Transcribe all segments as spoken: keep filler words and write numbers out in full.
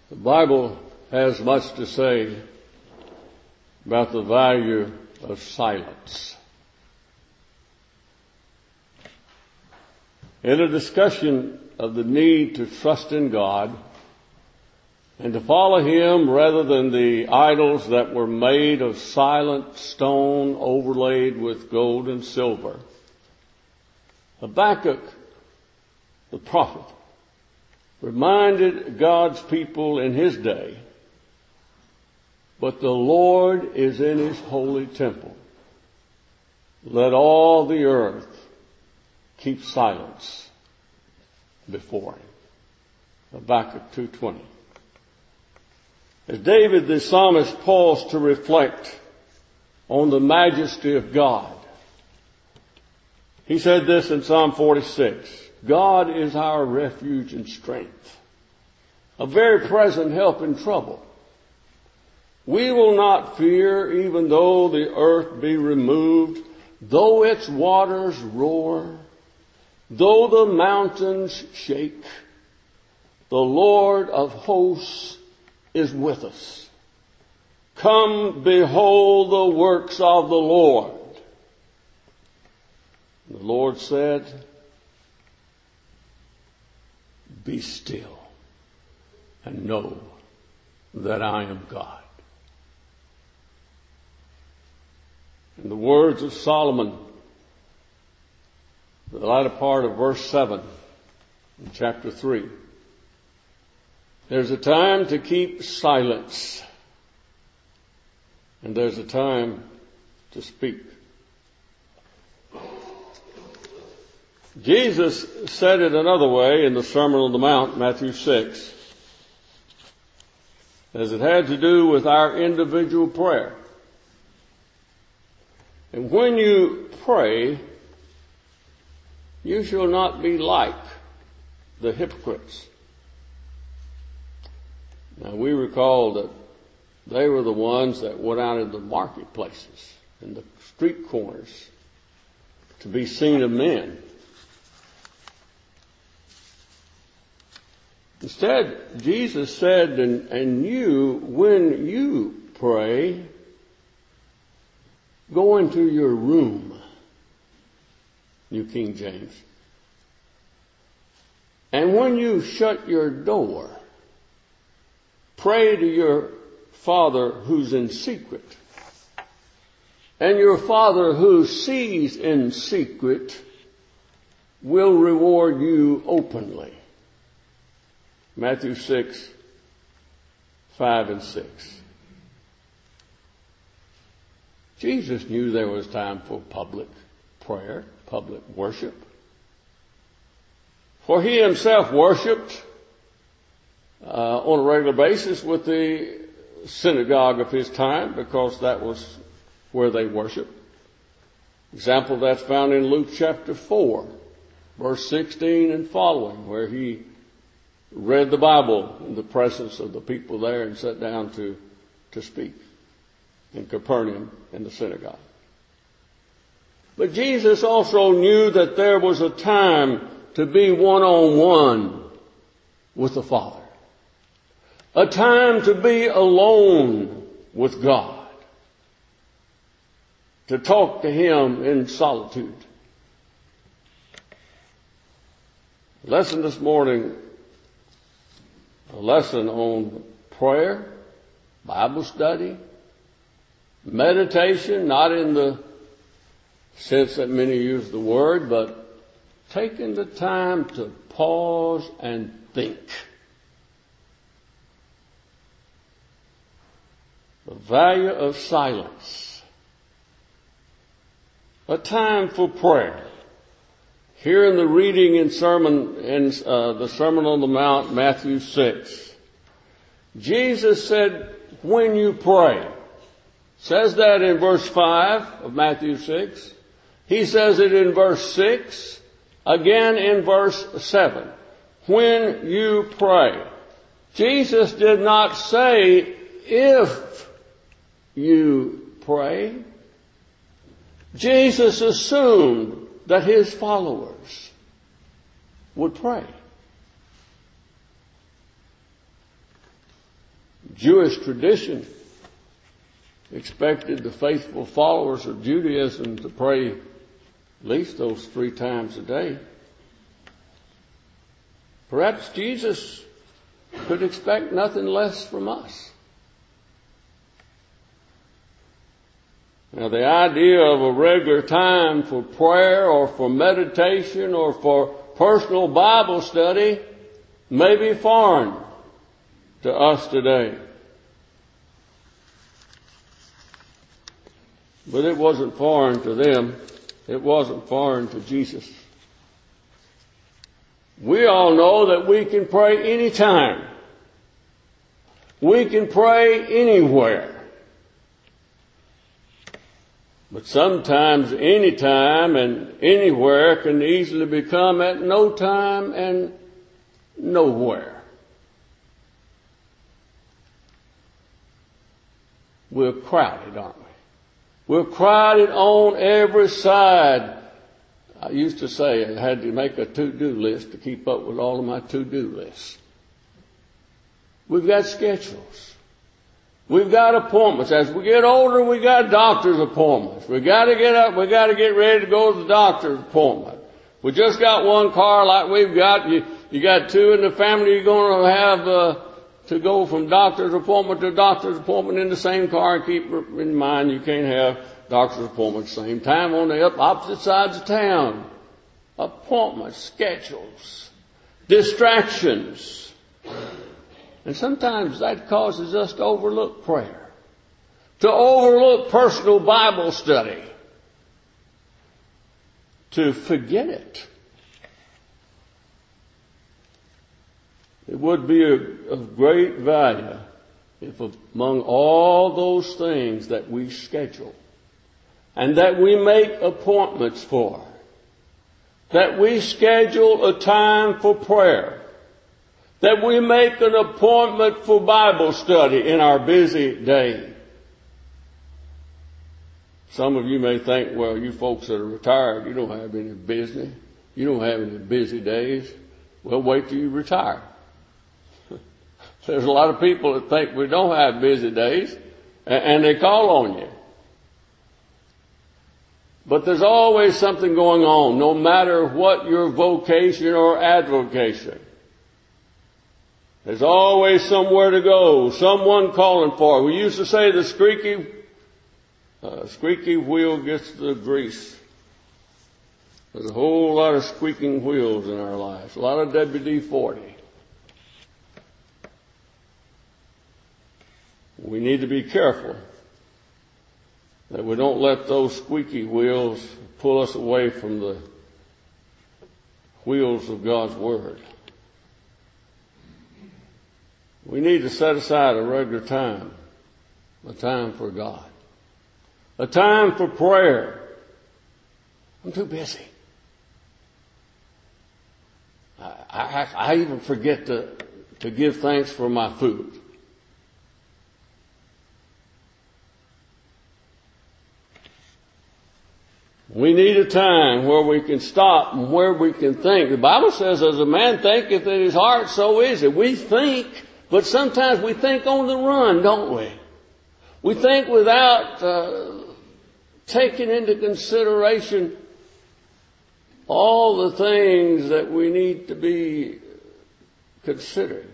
The Bible has much to say about the value of silence. In a discussion of the need to trust in God and to follow Him rather than the idols that were made of silent stone overlaid with gold and silver, Habakkuk, the prophet, reminded God's people in his day, but the Lord is in His holy temple. Let all the earth keep silence before Him. Habakkuk two twenty. As David the psalmist paused to reflect on the majesty of God, he said this in Psalm forty-six, God is our refuge and strength, a very present help in trouble. We will not fear, even though the earth be removed, though its waters roar, though the mountains shake. The Lord of hosts is with us. Come, behold the works of the Lord. The Lord said, be still and know that I am God. In the words of Solomon, the latter part of verse seven in chapter three, there's a time to keep silence, and there's a time to speak. Jesus said it another way in the Sermon on the Mount, Matthew six, as it had to do with our individual prayer. And when you pray, you shall not be like the hypocrites. Now we recall that they were the ones that went out in the marketplaces, in the street corners, to be seen of men. Instead, Jesus said, and, and you, when you pray, go into your room, New King James, and when you shut your door, pray to your Father who's in secret, and your Father who sees in secret will reward you openly. Matthew six, five and six. Jesus knew there was time for public prayer, public worship. For He Himself worshiped uh, on a regular basis with the synagogue of His time, because that was where they worshiped. Example that's found in Luke chapter four, verse sixteen and following, where He read the Bible in the presence of the people there and sat down to, to speak in Capernaum in the synagogue. But Jesus also knew that there was a time to be one-on-one with the Father. A time to be alone with God. To talk to Him in solitude. Lesson this morning, a lesson on prayer, Bible study, meditation, not in the sense that many use the word, but taking the time to pause and think. The value of silence. A time for prayer. Here in the reading in sermon in uh, the Sermon on the Mount, Matthew six, Jesus said, when you pray, says that in verse five of Matthew six. He says it in verse six, again in verse seven. When you pray. Jesus did not say if you pray. Jesus assumed that His followers would pray. Jewish tradition expected the faithful followers of Judaism to pray at least those three times a day. Perhaps Jesus could expect nothing less from us. Now, the idea of a regular time for prayer or for meditation or for personal Bible study may be foreign to us today. But it wasn't foreign to them. It wasn't foreign to Jesus. We all know that we can pray anytime. We can pray anywhere. But sometimes anytime and anywhere can easily become at no time and nowhere. We're crowded, aren't we? We're crowded on every side. I used to say I had to make a to-do list to keep up with all of my to-do lists. We've got schedules. We've got appointments. As we get older, we got doctor's appointments. We got to get up. We got to get ready to go to the doctor's appointment. We just got one car like we've got. You, you got two in the family. You're going to have uh, to go from doctor's appointment to doctor's appointment in the same car. And keep in mind, you can't have doctor's appointments at the same time on the opposite sides of town. Appointments, schedules, distractions. And sometimes that causes us to overlook prayer, to overlook personal Bible study, to forget it. It would be of great value if among all those things that we schedule and that we make appointments for, that we schedule a time for prayer, that we make an appointment for Bible study in our busy day. Some of you may think, well, you folks that are retired, you don't have any business. You don't have any busy days. Well, wait till you retire. There's a lot of people that think we don't have busy days, and they call on you. But there's always something going on, no matter what your vocation or avocation. There's always somewhere to go, someone calling for it. We used to say the squeaky, uh, squeaky wheel gets the grease. There's a whole lot of squeaking wheels in our lives, a lot of W D forty. We need to be careful that we don't let those squeaky wheels pull us away from the wheels of God's Word. We need to set aside a regular time, a time for God, a time for prayer. I'm too busy. I, I, I even forget to, to give thanks for my food. We need a time where we can stop and where we can think. The Bible says, as a man thinketh in his heart, so is it. We think, but sometimes we think on the run, don't we? We think without uh, taking into consideration all the things that we need to be considering.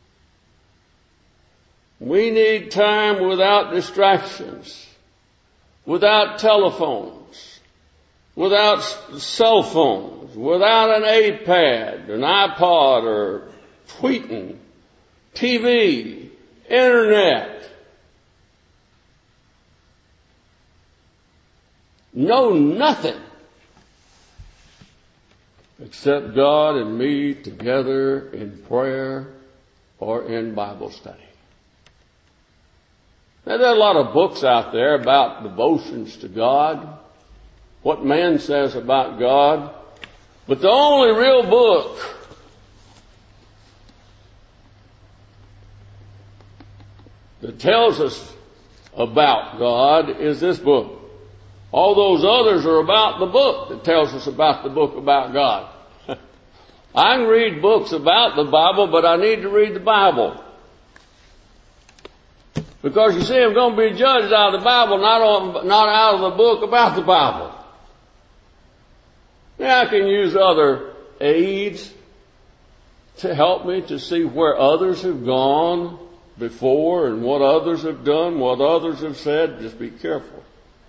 We need time without distractions, without telephones, without cell phones, without an iPad, an iPod, or tweeting, T V, internet. No, nothing except God and me together in prayer or in Bible study. Now, there are a lot of books out there about devotions to God, what man says about God, but the only real book that tells us about God is this book. All those others are about the book that tells us about the book about God. I can read books about the Bible, but I need to read the Bible. Because you see, I'm going to be judged out of the Bible, not on, not out of the book about the Bible. Now I can use other aids to help me to see where others have gone before and what others have done, what others have said. Just be careful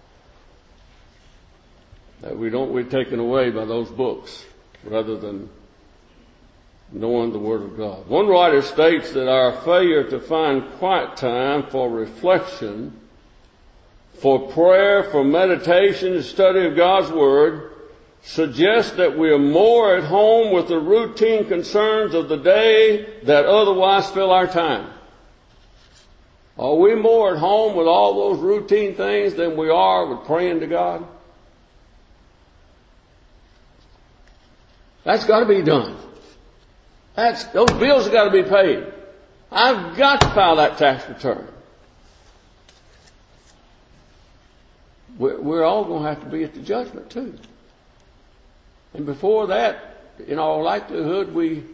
that we don't be taken away by those books rather than knowing the Word of God. One writer states that our failure to find quiet time for reflection, for prayer, for meditation and study of God's Word suggests that we are more at home with the routine concerns of the day that otherwise fill our time. Are we more at home with all those routine things than we are with praying to God? That's got to be done. That's, those bills have got to be paid. I've got to file that tax return. We're, we're all going to have to be at the judgment too. And before that, in all likelihood, we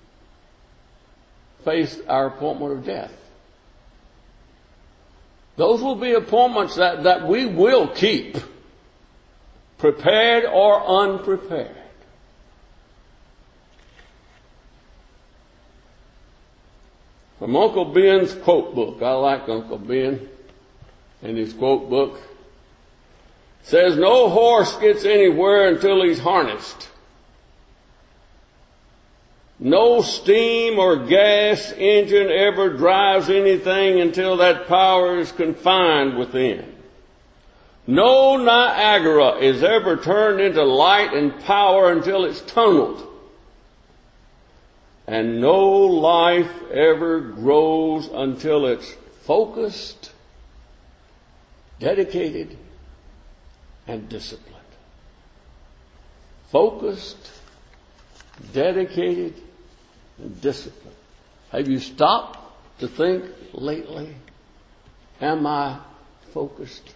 face our appointment of death. Those will be appointments that, that we will keep, prepared or unprepared. From Uncle Ben's quote book, I like Uncle Ben and his quote book. Says, no horse gets anywhere until he's harnessed. No steam or gas engine ever drives anything until that power is confined within. No Niagara is ever turned into light and power until it's tunneled. And no life ever grows until it's focused, dedicated, and disciplined. Focused, dedicated, and disciplined. Have you stopped to think lately? Am I focused?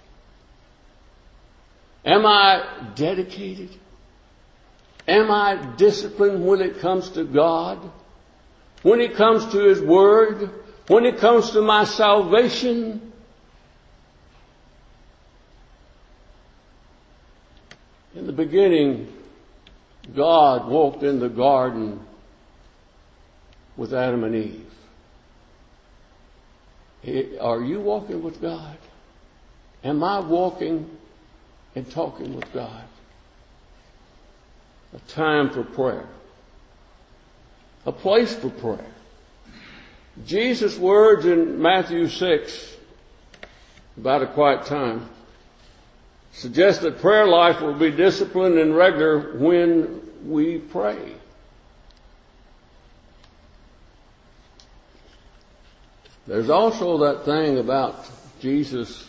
Am I dedicated? Am I disciplined when it comes to God? When it comes to His Word? When it comes to my salvation? In the beginning, God walked in the garden with Adam and Eve. Are you walking with God? Am I walking and talking with God? A time for prayer. A place for prayer. Jesus' words in Matthew six about a quiet time suggest that prayer life will be disciplined and regular when we pray. There's also that thing about Jesus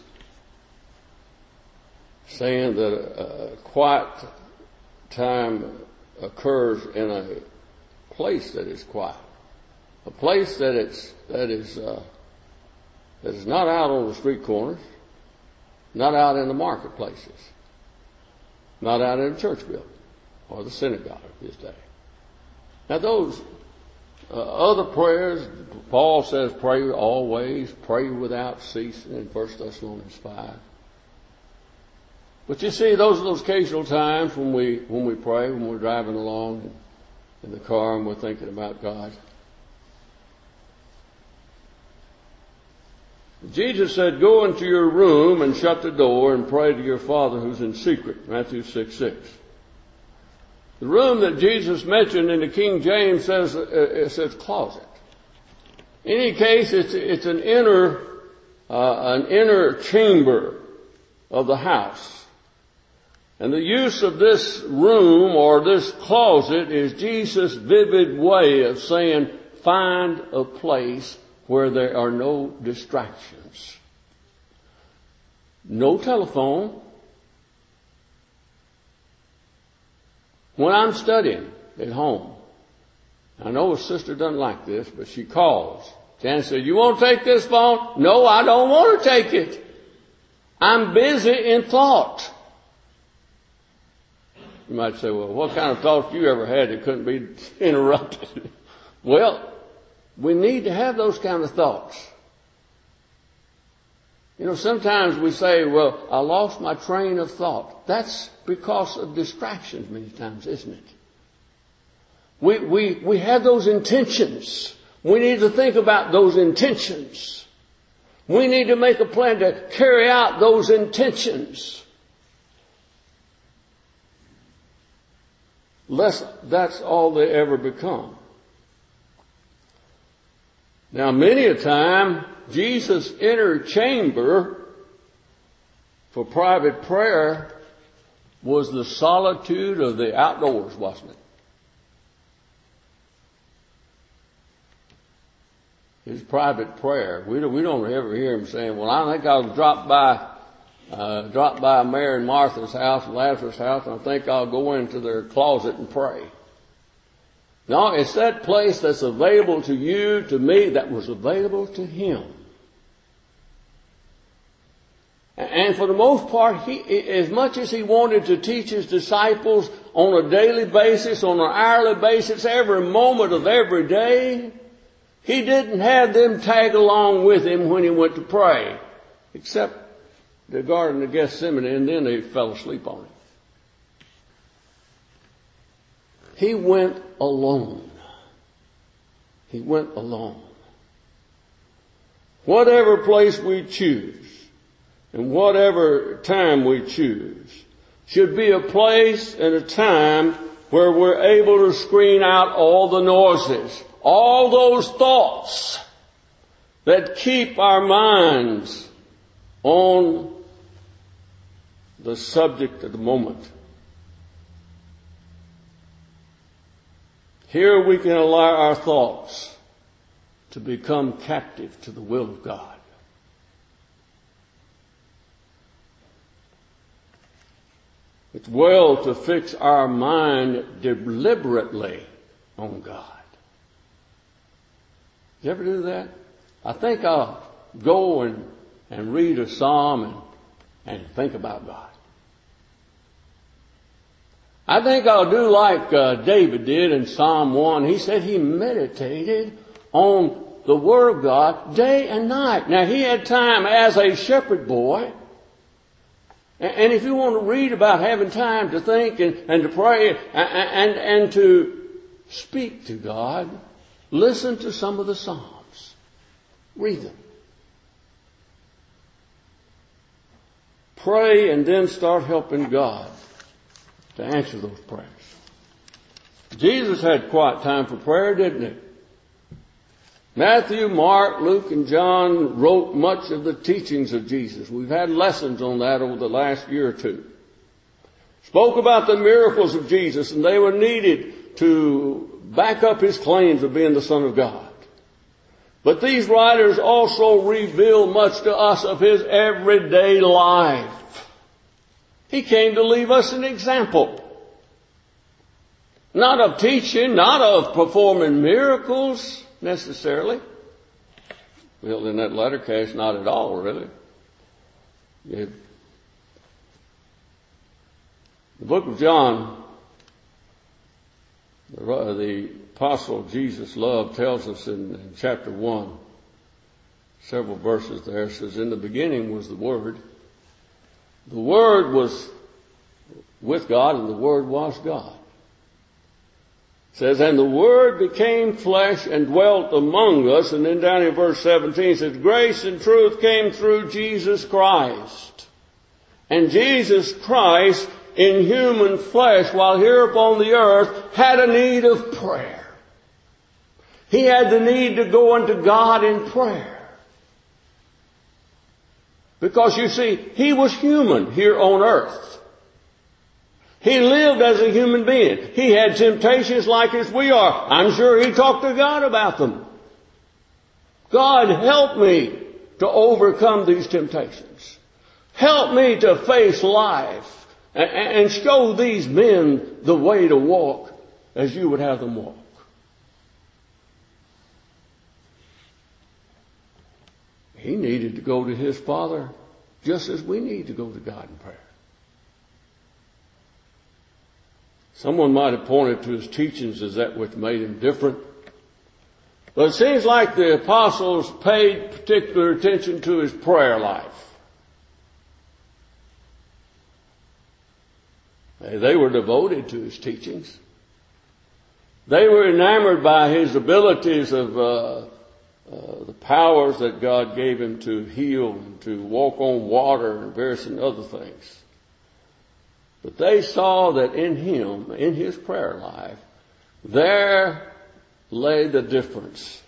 saying that a quiet time occurs in a place that is quiet, a place that it's that is uh, that is not out on the street corners, not out in the marketplaces, not out in the church building or the synagogue of his day. Now those uh, other prayers, Paul says, pray always, pray without ceasing in First Thessalonians five. But you see, those are those occasional times when we when we pray, when we're driving along in the car and we're thinking about God. Jesus said, go into your room and shut the door and pray to your Father who's in secret. Matthew six six. The room that Jesus mentioned in the King James says uh, it says closet. In any case, it's it's an inner uh, an inner chamber of the house. And the use of this room or this closet is Jesus' vivid way of saying, find a place where there are no distractions. No telephone. When I'm studying at home, I know a sister doesn't like this, but she calls. Janice says, you won't take this phone? No, I don't want to take it. I'm busy in thought. You might say, well, what kind of thoughts you ever had that couldn't be interrupted? Well, we need to have those kind of thoughts. You know, sometimes we say, well, I lost my train of thought. That's because of distractions many times, isn't it? We, we, we have those intentions. We need to think about those intentions. We need to make a plan to carry out those intentions. Lest that's all they ever become. Now, many a time, Jesus' inner chamber for private prayer was the solitude of the outdoors, wasn't it? His private prayer. We don't, we don't ever hear him saying, well, I think I'll drop by, uh, drop by Mary and Martha's house and Lazarus' house, and I think I'll go into their closet and pray. No, it's that place that's available to you, to me, that was available to him. And for the most part, he, as much as he wanted to teach his disciples on a daily basis, on an hourly basis, every moment of every day, he didn't have them tag along with him when he went to pray, except the Garden of Gethsemane, and then they fell asleep on him. He went alone. He went alone. Whatever place we choose, and whatever time we choose, should be a place and a time where we're able to screen out all the noises, all those thoughts that keep our minds on the subject of the moment. Here we can allow our thoughts to become captive to the will of God. It's well to fix our mind deliberately on God. You ever do that? I think I'll go and, and read a psalm and, and think about God. I think I'll do like uh, David did in Psalm one. He said he meditated on the Word of God day and night. Now, he had time as a shepherd boy. And if you want to read about having time to think and, and to pray and, and, and to speak to God, listen to some of the Psalms. Read them. Pray and then start helping God to answer those prayers. Jesus had quiet time for prayer, didn't he? Matthew, Mark, Luke, and John wrote much of the teachings of Jesus. We've had lessons on that over the last year or two. Spoke about the miracles of Jesus, and they were needed to back up his claims of being the Son of God. But these writers also reveal much to us of his everyday life. He came to leave us an example. Not of teaching, not of performing miracles necessarily. Well, in that letter case, not at all, really. It, the book of John, the, the apostle Jesus loved, tells us in, in chapter one, several verses there, says, in the beginning was the Word. The Word was with God, and the Word was God. It says, and the Word became flesh and dwelt among us. And then down in verse seventeen it says, grace and truth came through Jesus Christ. And Jesus Christ, in human flesh, while here upon the earth, had a need of prayer. He had the need to go unto God in prayer. Because you see, he was human here on earth. He lived as a human being. He had temptations like as we are. I'm sure he talked to God about them. God, help me to overcome these temptations. Help me to face life and show these men the way to walk as you would have them walk. He needed to go to his Father just as we need to go to God in prayer. Someone might have pointed to his teachings as that which made him different. But it seems like the apostles paid particular attention to his prayer life. They were devoted to his teachings. They were enamored by his abilities of uh, uh, the powers that God gave him to heal and to walk on water and various other things. But they saw that in him, in his prayer life, there lay the difference.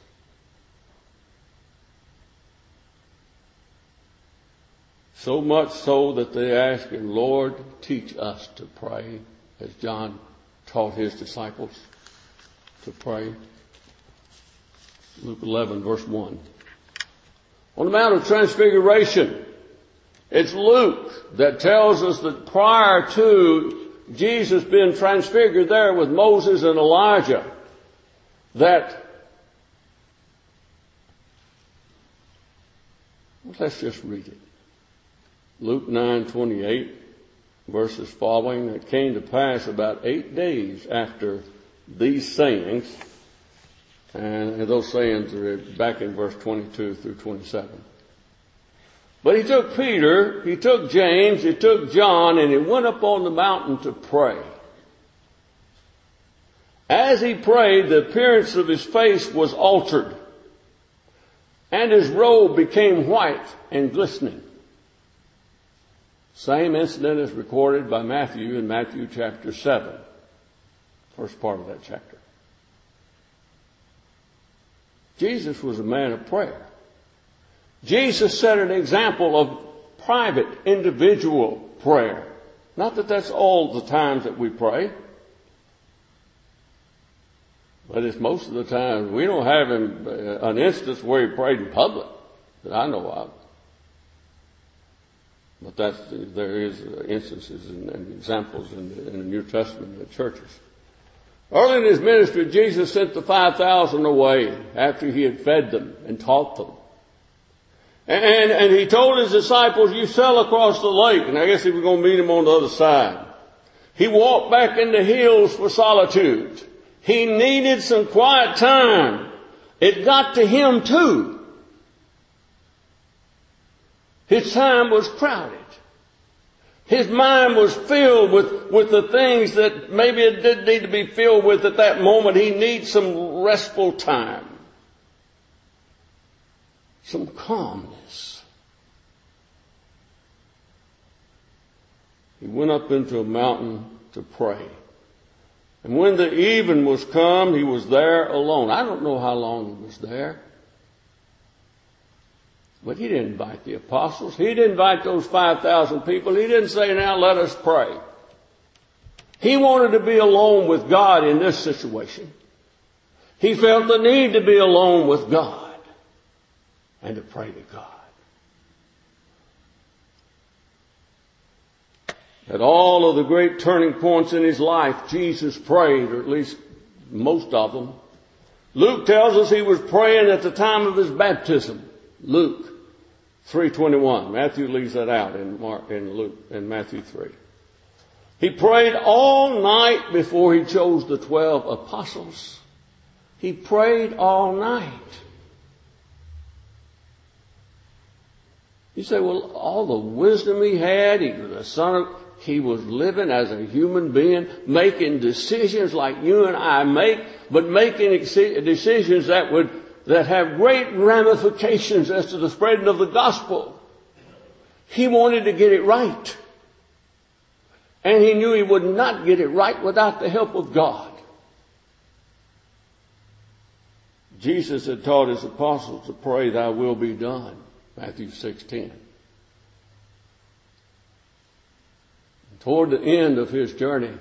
So much so that they asked him, Lord, teach us to pray, as John taught his disciples to pray. Luke eleven, verse one. On the Mount of Transfiguration, it's Luke that tells us that prior to Jesus being transfigured there with Moses and Elijah, that, let's just read it. Luke nine twenty-eight, verses following. It came to pass about eight days after these sayings, and those sayings are back in verse twenty-two through twenty-seven. But he took Peter, he took James, he took John, and he went up on the mountain to pray. As he prayed, the appearance of his face was altered, and his robe became white and glistening. Same incident is recorded by Matthew in Matthew chapter seven, first part of that chapter. Jesus was a man of prayer. Jesus set an example of private, individual prayer. Not that that's all the times that we pray, but it's most of the time. We don't have him, uh, an instance where he prayed in public that I know of. But that's, there is instances and, and examples in the, in the New Testament in the churches. Early in his ministry, Jesus sent the five thousand away after he had fed them and taught them. And, and he told his disciples, you sail across the lake. And I guess he was going to meet him on the other side. He walked back in the hills for solitude. He needed some quiet time. It got to him too. His time was crowded. His mind was filled with, with the things that maybe it did need to be filled with at that moment. He needs some restful time. Some calmness. He went up into a mountain to pray. And when the even was come, he was there alone. I don't know how long he was there. But he didn't invite the apostles. He didn't invite those five thousand people. He didn't say, now let us pray. He wanted to be alone with God in this situation. He felt the need to be alone with God and to pray to God. At all of the great turning points in his life, Jesus prayed, or at least most of them. Luke tells us he was praying at the time of his baptism. Luke three twenty-one. Matthew leaves that out in Mark, in Luke, in Matthew three. He prayed all night before he chose the twelve apostles. He prayed all night. You say, well, all the wisdom he had, he was a son of, he was living as a human being, making decisions like you and I make, but making decisions that would that have great ramifications as to the spreading of the gospel. He wanted to get it right. And he knew he would not get it right without the help of God. Jesus had taught his apostles to pray, thy will be done. Matthew sixteen. Toward the end of his journey,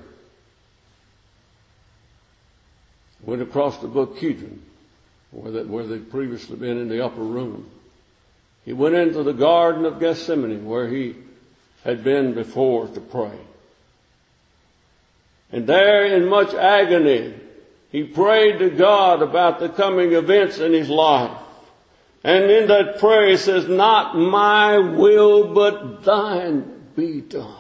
went across the brook Kidron, where, that, where they'd previously been in the upper room. He went into the Garden of Gethsemane, where he had been before to pray. And there, in much agony, he prayed to God about the coming events in his life. And in that prayer he says, not my will, but thine be done.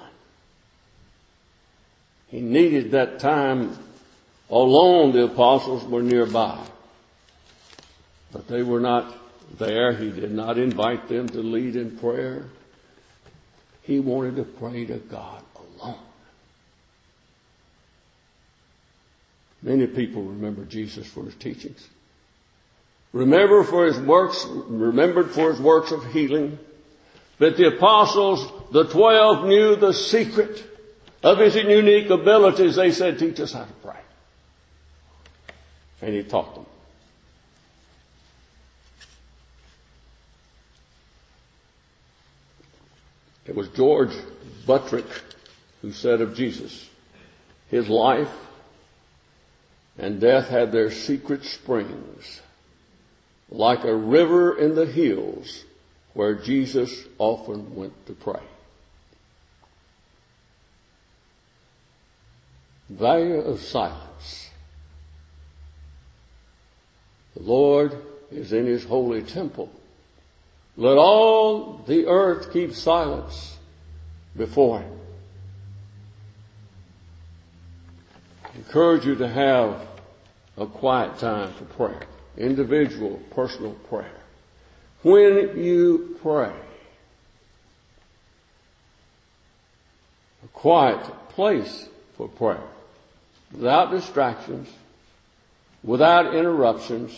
He needed that time alone. The apostles were nearby, but they were not there. He did not invite them to lead in prayer. He wanted to pray to God alone. Many people remember Jesus for his teachings. Remember for his works, remembered for his works of healing. But the apostles, the twelve, knew the secret of his unique abilities. They said, teach us how to pray. And he taught them. It was George Buttrick who said of Jesus, his life and death had their secret springs, like a river in the hills where Jesus often went to pray. Value of silence. The Lord is in his holy temple. Let all the earth keep silence before him. I encourage you to have a quiet time for prayer. Individual, personal prayer. When you pray, a quiet place for prayer, without distractions, without interruptions,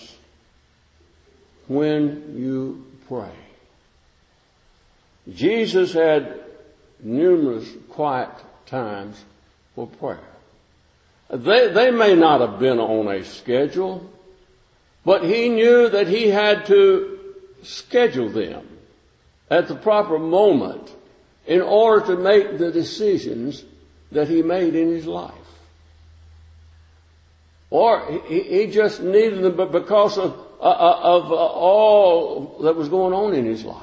when you pray. Jesus had numerous quiet times for prayer. They, they may not have been on a schedule, but he knew that he had to schedule them at the proper moment in order to make the decisions that he made in his life. Or he, he just needed them but because of, uh, of uh, all that was going on in his life.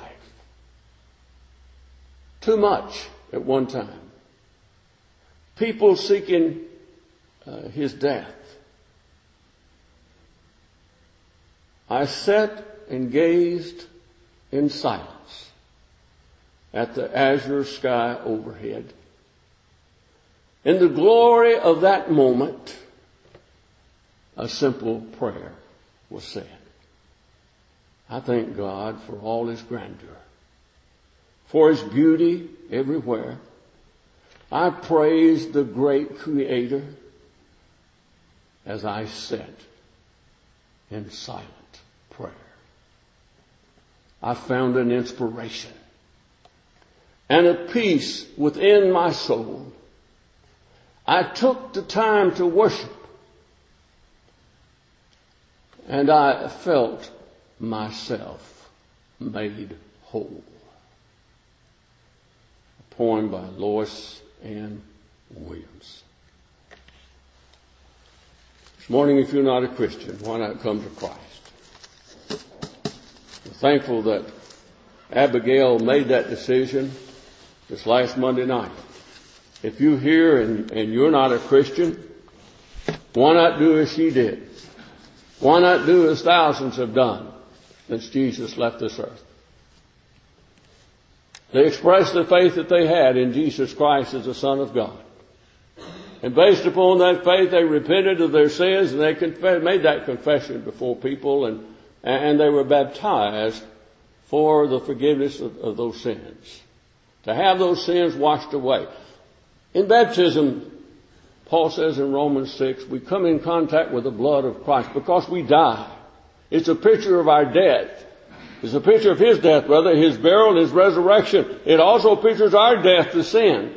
Too much at one time. People seeking uh, his death. I sat and gazed in silence at the azure sky overhead. In the glory of that moment, a simple prayer was said. I thank God for all his grandeur, for his beauty everywhere. I praise the great Creator as I sat in silent prayer. I found an inspiration and a peace within my soul. I took the time to worship, and I felt myself made whole. A poem by Lois Ann Williams. This morning, if you're not a Christian, why not come to Christ? We're thankful that Abigail made that decision this last Monday night. If you're here and, and you're not a Christian, why not do as she did? Why not do as thousands have done since Jesus left this earth? They expressed the faith that they had in Jesus Christ as the Son of God. And based upon that faith, they repented of their sins and they conf- made that confession before people, and, and they were baptized for the forgiveness of, of those sins. To have those sins washed away. In baptism, Paul says in Romans six, we come in contact with the blood of Christ because we die. It's a picture of our death. It's a picture of his death, brother, his burial and his resurrection. It also pictures our death to sin.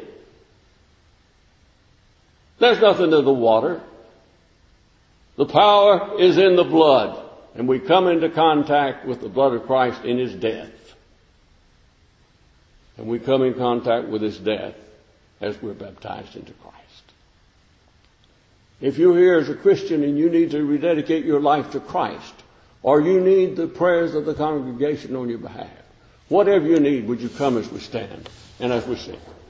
There's nothing to the water. The power is in the blood. And we come into contact with the blood of Christ in his death. And we come in contact with his death as we're baptized into Christ. If you're here as a Christian and you need to rededicate your life to Christ, or you need the prayers of the congregation on your behalf, whatever you need, would you come as we stand and as we sing?